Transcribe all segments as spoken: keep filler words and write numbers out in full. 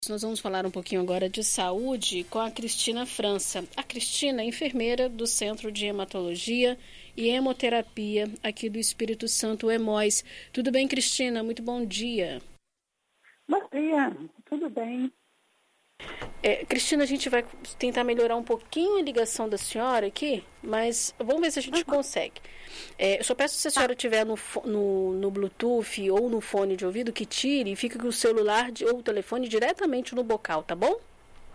Nós vamos falar um pouquinho agora de saúde com a Cristina França. A Cristina é enfermeira do Centro de Hematologia e Hemoterapia aqui do Espírito Santo, Hemóis. Tudo bem, Cristina? Muito bom dia. Bom dia, tudo bem. É, Cristina, a gente vai tentar melhorar um pouquinho a ligação da senhora aqui, mas vamos ver se a gente uhum. consegue. É, eu só peço se a senhora estiver no, no, no Bluetooth ou no fone de ouvido que tire e fique com o celular de, ou o telefone diretamente no bocal, tá bom?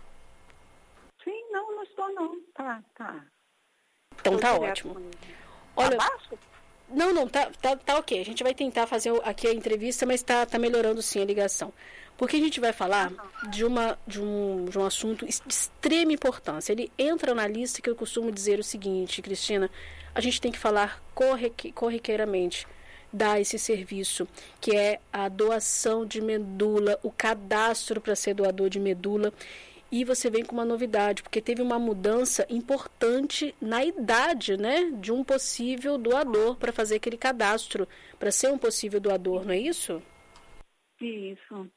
Sim, não, não estou não. Tá, tá. Então estou tá ótimo. Com... Olha, tá baixo? Não, não, tá, tá, tá ok. A gente vai tentar fazer aqui a entrevista, mas tá, tá melhorando sim a ligação. Porque a gente vai falar de, uma, de, um, de um assunto de extrema importância. Ele entra na lista que eu costumo dizer o seguinte, Cristina, a gente tem que falar corrique, corriqueiramente, dar esse serviço, que é a doação de medula, o cadastro para ser doador de medula. E você vem com uma novidade, porque teve uma mudança importante na idade, né, de um possível doador para fazer aquele cadastro, para ser um possível doador, não é isso? Isso.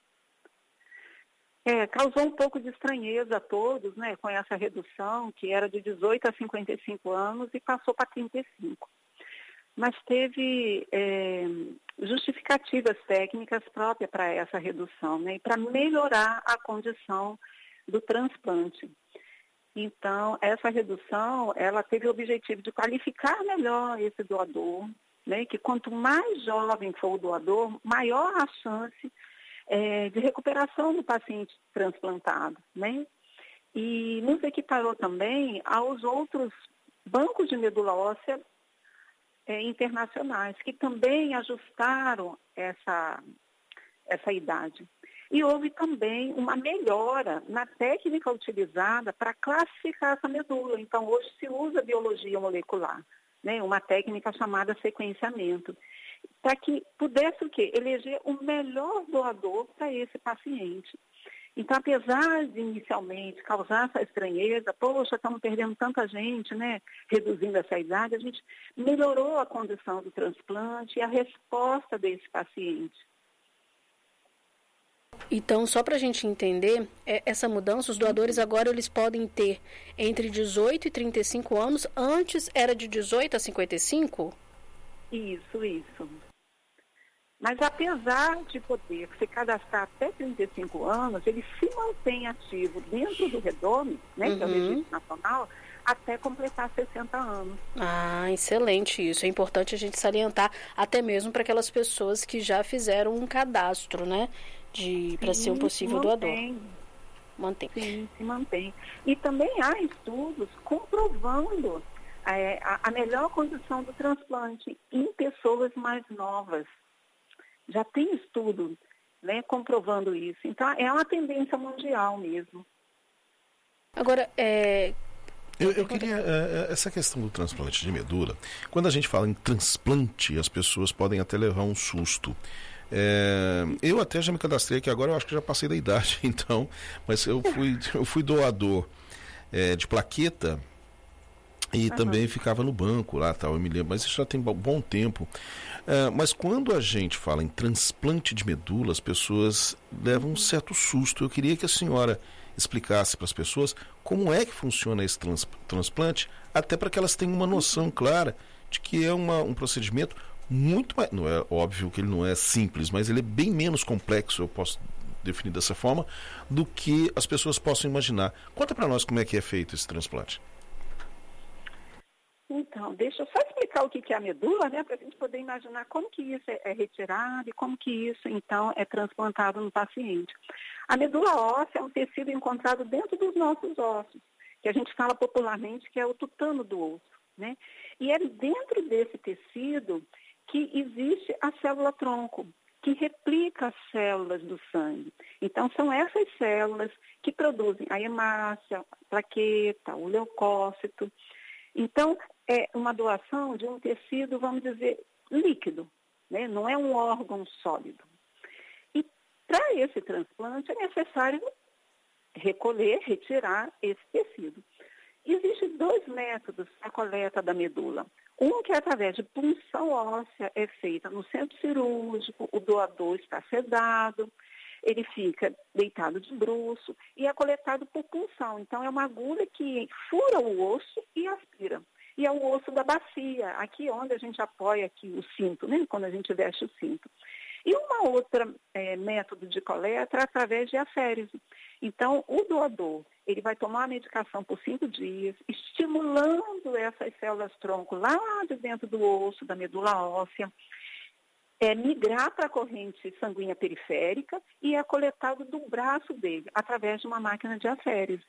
É, causou um pouco de estranheza a todos, né, com essa redução, que era de dezoito a cinquenta e cinco anos e passou para trinta e cinco. Mas teve é, justificativas técnicas próprias para essa redução, né, e para melhorar a condição do transplante. Então, essa redução, ela teve o objetivo de qualificar melhor esse doador, né, que quanto mais jovem for o doador, maior a chance é, de recuperação do paciente transplantado, né? E nos equiparou também aos outros bancos de medula óssea é, internacionais, que também ajustaram essa, essa idade. E houve também uma melhora na técnica utilizada para classificar essa medula. Então, hoje se usa biologia molecular, né? Uma técnica chamada sequenciamento, para que pudesse o quê? Eleger o melhor doador para esse paciente. Então, apesar de inicialmente causar essa estranheza, poxa, estamos perdendo tanta gente, né? Reduzindo essa idade, a gente melhorou a condição do transplante e a resposta desse paciente. Então, só para a gente entender, é, essa mudança, os doadores agora eles podem ter entre dezoito e trinta e cinco anos, antes era de dezoito a cinquenta e cinco? Isso, isso. Mas apesar de poder se cadastrar até trinta e cinco anos, ele se mantém ativo dentro do REDOME, né, uhum. que é o Registro Nacional, até completar sessenta anos. Ah, excelente isso. É importante a gente salientar, até mesmo para aquelas pessoas que já fizeram um cadastro, né? Para ser um possível se doador. Mantém. Sim, se mantém. E também há estudos comprovando é, a, a melhor condição do transplante em pessoas mais novas. Já tem estudo, né, comprovando isso. Então, é uma tendência mundial mesmo. Agora, é... Eu, eu queria, uh, essa questão do transplante de medula, quando a gente fala em transplante, as pessoas podem até levar um susto. É, eu até já me cadastrei aqui agora, eu acho que já passei da idade, então, mas eu fui, eu fui doador é, de plaqueta e uhum. também ficava no banco lá, tal, eu me lembro, mas isso já tem bom tempo. É, mas quando a gente fala em transplante de medula, as pessoas levam um certo susto. Eu queria que a senhora explicasse para as pessoas como é que funciona esse trans, transplante, até para que elas tenham uma noção clara de que é uma, um procedimento muito mais, não é óbvio que ele não é simples, mas ele é bem menos complexo, eu posso definir dessa forma, do que as pessoas possam imaginar. Conta para nós como é que é feito esse transplante. Então, deixa eu só explicar o que é a medula, né, para a gente poder imaginar como que isso é retirado e como que isso, então, é transplantado no paciente. A medula óssea é um tecido encontrado dentro dos nossos ossos, que a gente fala popularmente que é o tutano do osso, né? E é dentro desse tecido que existe a célula-tronco, que replica as células do sangue. Então, são essas células que produzem a hemácia, a plaqueta, o leucócito. Então, é uma doação de um tecido, vamos dizer, líquido, né? Não é um órgão sólido. E para esse transplante é necessário recolher, retirar esse tecido. Existem dois métodos para a coleta da medula. Um que é através de punção óssea, é feita no centro cirúrgico, o doador está sedado, ele fica deitado de bruço e é coletado por punção. Então, é uma agulha que fura o osso e aspira. E é o osso da bacia, aqui onde a gente apoia aqui o cinto, né? Quando a gente veste o cinto. E uma outra é, método de coleta é através de aférese. Então, o doador, ele vai tomar a medicação por cinco dias, estimulando essas células-tronco lá de dentro do osso, da medula óssea, é, migrar para a corrente sanguínea periférica e é coletado do braço dele, através de uma máquina de aférese.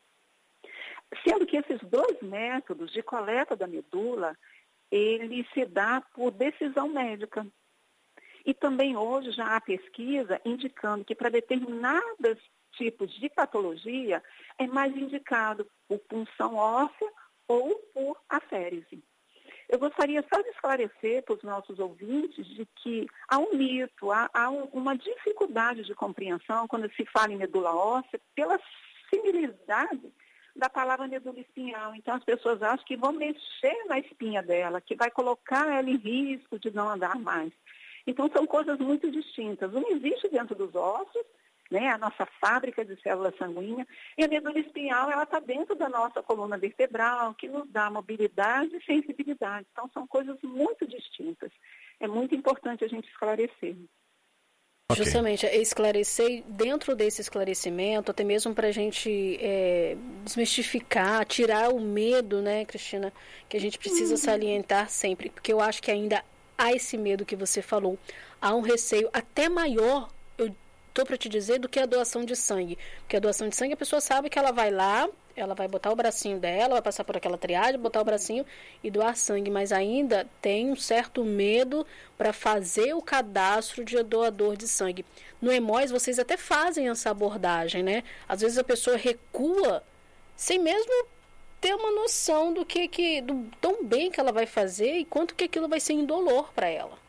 Sendo que esses dois métodos de coleta da medula, ele se dá por decisão médica. E também hoje já há pesquisa indicando que para determinados tipos de patologia é mais indicado por punção óssea ou por aférese. Eu gostaria só de esclarecer para os nossos ouvintes de que há um mito, há, há um, uma dificuldade de compreensão quando se fala em medula óssea pela similitude da palavra medula espinhal. Então, as pessoas acham que vão mexer na espinha dela, que vai colocar ela em risco de não andar mais. Então, são coisas muito distintas. Uma existe dentro dos ossos, né, a nossa fábrica de célula sanguínea, e a medula espinhal, ela está dentro da nossa coluna vertebral, que nos dá mobilidade e sensibilidade. Então, são coisas muito distintas. É muito importante a gente esclarecer. Okay. Justamente, esclarecer, dentro desse esclarecimento, até mesmo para a gente é, desmistificar, tirar o medo, né, Cristina, que a gente precisa uhum. salientar sempre, porque eu acho que ainda há esse medo que você falou, há um receio até maior, eu estou para te dizer, do que a doação de sangue. Porque a doação de sangue, a pessoa sabe que ela vai lá, ela vai botar o bracinho dela, vai passar por aquela triagem, botar o bracinho e doar sangue, mas ainda tem um certo medo para fazer o cadastro de doador de sangue. No Hemóis, vocês até fazem essa abordagem, né? Às vezes a pessoa recua sem mesmo ter uma noção do que, que do tão bem que ela vai fazer e quanto que aquilo vai ser indolor para ela.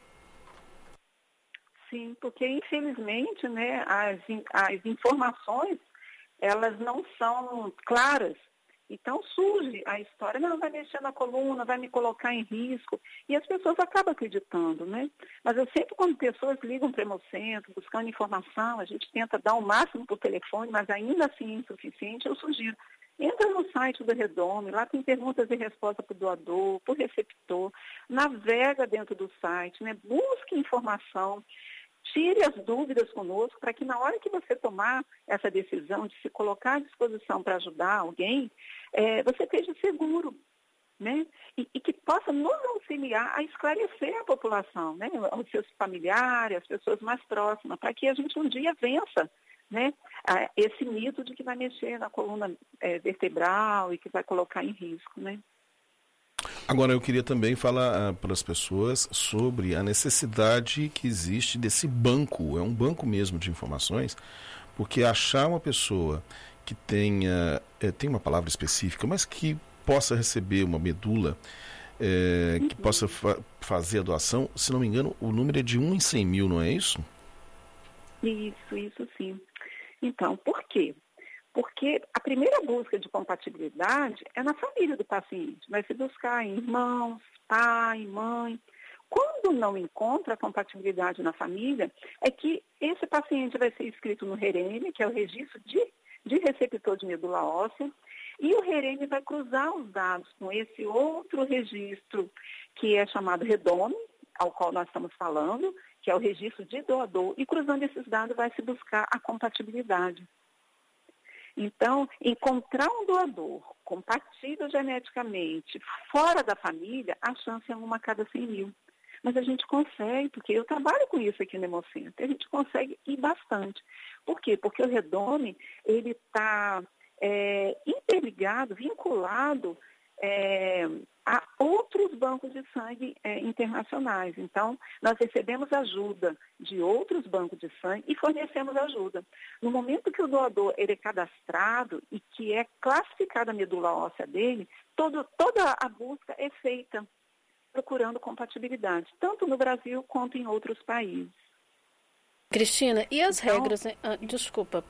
Sim, porque infelizmente, né, as, as informações, elas não são claras. Então surge a história, não, vai mexer na coluna, vai me colocar em risco, e as pessoas acabam acreditando, né? Mas eu sempre, quando pessoas ligam para o Hemocentro, buscando informação, a gente tenta dar o máximo por telefone, mas ainda assim é insuficiente, eu sugiro. Entra no site do Redome, lá tem perguntas e respostas para o doador, para o receptor, navega dentro do site, né? Busque informação, tire as dúvidas conosco, para que na hora que você tomar essa decisão de se colocar à disposição para ajudar alguém, é, você esteja seguro, né? E, e que possa nos auxiliar a esclarecer a população, né? Os seus familiares, as pessoas mais próximas, para que a gente um dia vença, né, esse mito de que vai mexer na coluna é, vertebral e que vai colocar em risco, né? Agora, eu queria também falar uh, para as pessoas sobre a necessidade que existe desse banco, é um banco mesmo de informações, porque achar uma pessoa que tenha, é, tem uma palavra específica, mas que possa receber uma medula, é, uhum. que possa fa- fazer a doação, se não me engano, o número é de um em cem mil, não é isso? Isso, isso sim. Então, por quê? Porque a primeira busca de compatibilidade é na família do paciente. Vai se buscar em irmãos, pai, mãe. Quando não encontra a compatibilidade na família, é que esse paciente vai ser inscrito no REREME, que é o registro de, de receptor de medula óssea, e o REREME vai cruzar os dados com esse outro registro, que é chamado REDOME, ao qual nós estamos falando, que é o registro de doador, e cruzando esses dados vai se buscar a compatibilidade. Então, encontrar um doador compatível geneticamente fora da família, a chance é uma a cada cem mil. Mas a gente consegue, porque eu trabalho com isso aqui no Hemocentro, a gente consegue ir bastante. Por quê? Porque o Redome, ele está é, interligado, vinculado é, a outros bancos de sangue é, internacionais. Então, nós recebemos ajuda de outros bancos de sangue e fornecemos ajuda. No momento que o doador ele é cadastrado e que é classificada a medula óssea dele, todo, toda a busca é feita procurando compatibilidade, tanto no Brasil quanto em outros países. Cristina, e as então, regras... Ah, desculpa.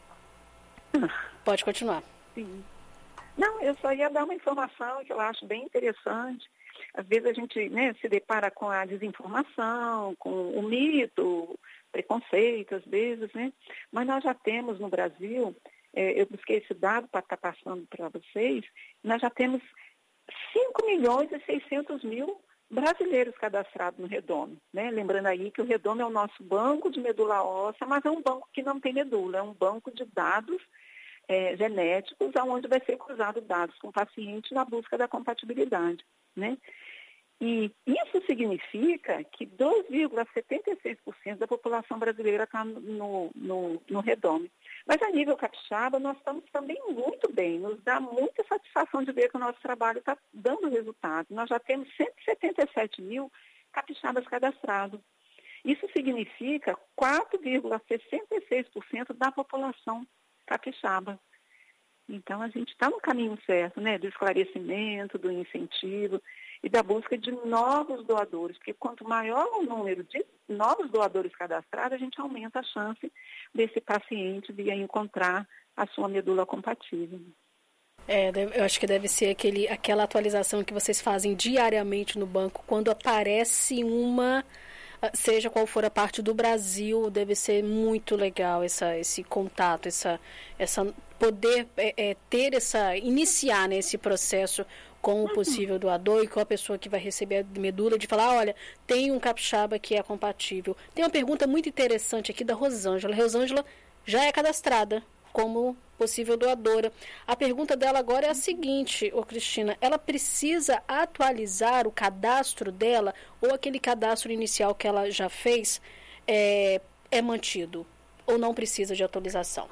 Pode continuar. Sim. Não, eu só ia dar uma informação que eu acho bem interessante, às vezes a gente, né, se depara com a desinformação, com o mito, preconceito, às vezes, né? Mas nós já temos no Brasil, é, eu busquei esse dado para estar passando para vocês, nós já temos cinco milhões e seiscentos mil brasileiros cadastrados no Redome, né? Lembrando aí que o Redome é o nosso banco de medula óssea, mas é um banco que não tem medula, é um banco de dados é, genéticos, onde vai ser cruzado dados com o paciente na busca da compatibilidade, né? E isso significa que dois vírgula setenta e seis por cento da população brasileira está no, no, no Redome. Mas a nível capixaba, nós estamos também muito bem, nos dá muita satisfação de ver que o nosso trabalho está dando resultado. Nós já temos cento e setenta e sete mil capixabas cadastrados. Isso significa quatro vírgula sessenta e seis por cento da população capixaba. Então, a gente está no caminho certo, né, do esclarecimento, do incentivo e da busca de novos doadores, porque quanto maior o número de novos doadores cadastrados, a gente aumenta a chance desse paciente vir a encontrar a sua medula compatível. É, eu acho que deve ser aquele, aquela atualização que vocês fazem diariamente no banco, quando aparece uma, seja qual for a parte do Brasil, deve ser muito legal essa, esse contato, essa, essa poder é, é, ter essa, iniciar, né, esse processo com o possível doador e com a pessoa que vai receber a medula, de falar, olha, tem um capixaba que é compatível. Tem uma pergunta muito interessante aqui da Rosângela. A Rosângela já é cadastrada como possível doadora. A pergunta dela agora é a seguinte, ô Cristina, ela precisa atualizar o cadastro dela ou aquele cadastro inicial que ela já fez é, é mantido ou não precisa de atualização?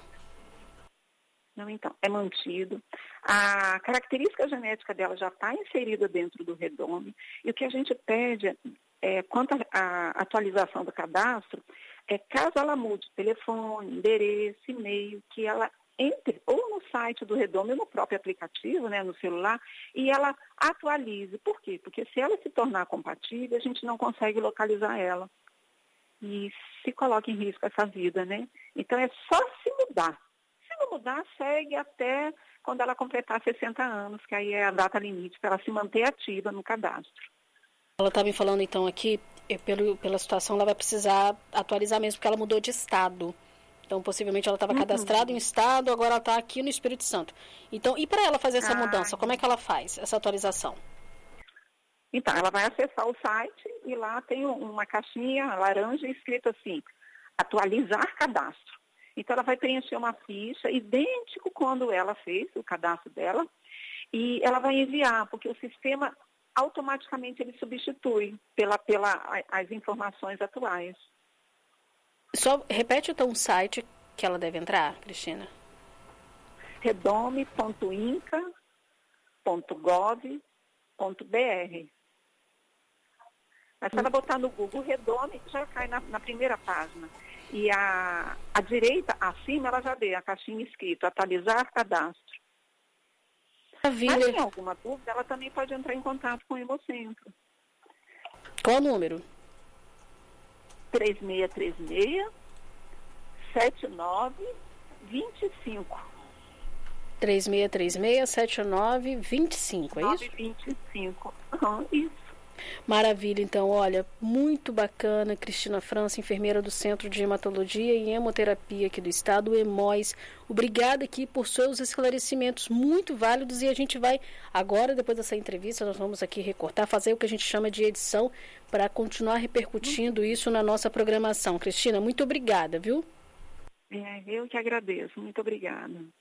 Não, então, é mantido. A característica genética dela já está inserida dentro do Redome. E o que a gente pede, é, quanto à atualização do cadastro, é caso ela mude telefone, endereço, e-mail, que ela entre ou no site do Redome ou no próprio aplicativo, né, no celular, e ela atualize. Por quê? Porque se ela se tornar compatível, a gente não consegue localizar ela. E se coloca em risco essa vida, né? Então, é só se mudar. Mudar, segue até quando ela completar sessenta anos, que aí é a data limite para ela se manter ativa no cadastro. Ela está me falando então aqui, pelo, pela situação, ela vai precisar atualizar mesmo, porque ela mudou de estado. Então, possivelmente, ela estava uhum. cadastrada em um estado, agora ela está aqui no Espírito Santo. Então, e para ela fazer essa ah, mudança, como é que ela faz essa atualização? Então, ela vai acessar o site e lá tem uma caixinha laranja escrito assim, atualizar cadastro. Então, ela vai preencher uma ficha idêntico quando ela fez o cadastro dela e ela vai enviar, porque o sistema automaticamente ele substitui pela, pela, as informações atuais. Só repete então o site que ela deve entrar, Cristina. redome ponto inca ponto gov ponto br. Mas se ela botar no Google Redome, já cai na, na primeira página. E a, a direita, acima, ela já vê a caixinha escrito, atualizar cadastro. Maravilha. Mas se tem alguma dúvida, ela também pode entrar em contato com o Hemocentro. Qual o número? três seis três seis, sete nove dois cinco. três seis três seis, sete nove dois cinco, é isso? nove dois cinco, uhum, isso. Maravilha, então, olha, muito bacana, Cristina França, enfermeira do Centro de Hematologia e Hemoterapia aqui do Estado, o Hemóis. Obrigada aqui por seus esclarecimentos muito válidos e a gente vai, agora, depois dessa entrevista, nós vamos aqui recortar, fazer o que a gente chama de edição para continuar repercutindo isso na nossa programação. Cristina, muito obrigada, viu? É, eu que agradeço, muito obrigada.